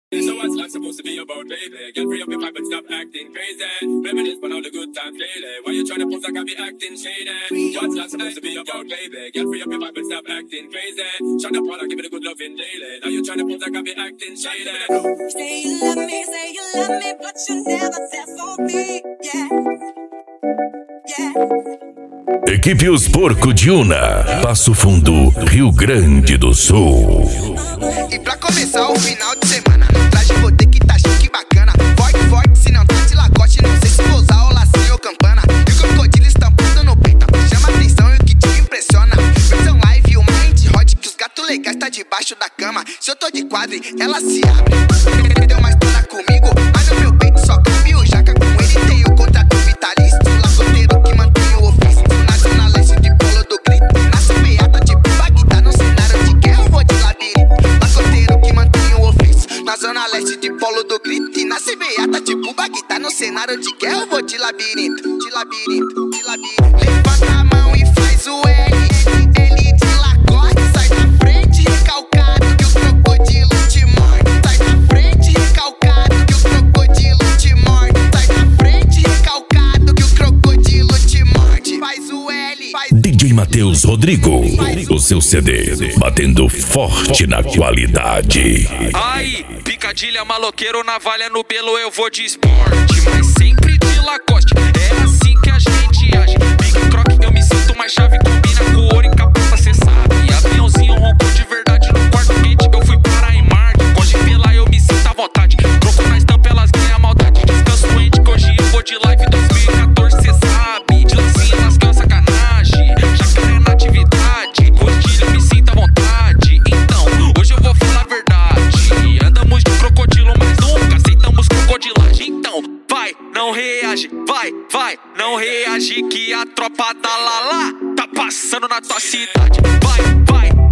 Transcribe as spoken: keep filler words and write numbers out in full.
So what's life supposed to be about, baby? Get free up your vibe and stop acting crazy. Reminisce on all the good times daily. Why you trying to pose like I be acting shady? What's life supposed to be about, baby? Get free up your vibe and stop acting crazy. Shut up while I give it a good loving daily. Now you trying to pose like I be acting shady. Say you love me, say you love me, but you never there for me. Yeah, yeah. Equipe Os Porcos de Una, Passo Fundo, Rio Grande do Sul. E pra começar o final de semana, no traje vou ter que tá chique bacana. Forte, forte, se não tá de lacoste, não sei se vou usar o lacinho ou campana. E o crocodilo estampado no peito, chama atenção e o que te impressiona. Versão live, o mind hot, que os gatos legais tá debaixo da cama. Se eu tô de quadre, ela se abre. Deu uma história comigo, mas no meu peito só cabe o jaca. Com ele tem o contrato vitalício, lacoteiro que mantém o ofício. Na zona leste de Polo do Grito, nasce meada de Bagdá no cenário de guerra, eu vou de labirinto. Lacoteiro que mantém o ofício. Na zona leste de Polo do Grito, e nasce meada tipo Bagdá no cenário de guerra, eu vou de labirinto, de labirinto, de labirinto. Levanta a mão e faz o L, L de lacoste, sai da frente recalcado que o crocodilo te morde. Sai da frente recalcado que o crocodilo te morde. Sai da frente recalcado que o crocodilo te morde. Faz o L, faz... D J Matheus Rodrigo, o seu C D, batendo forte na qualidade. Aí, picadilha, maloqueiro, navalha no belo, eu vou de esporte, mas sempre de Lacoste. É assim que a gente age. Big Croc, eu me sinto mais chave, combina com ouro e capota, cê sabe. E aviãozinho roncou de verdade no quarto quente, eu fui para em Marte. Gosto de pela, eu me sinto à vontade. Troco na estampa, elas ganham a maldade. Descanso doente, que hoje eu vou de live dois mil e quatorze, cê sabe. De lancinha, lascão, sacanagem. Jacaré na atividade, rostilha, eu me sinto à vontade. Então, hoje eu vou falar a verdade. Andamos de crocodilo, mas nunca aceitamos crocodilagem. Então, vai, não reage, vai, vai, não reage, que a tropa da Lala tá passando na tua cidade. Vai, vai,